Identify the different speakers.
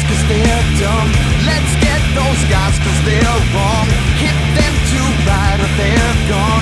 Speaker 1: cause they're dumb. Let's get those guys cause they're wrong. Hit them too right or they're gone.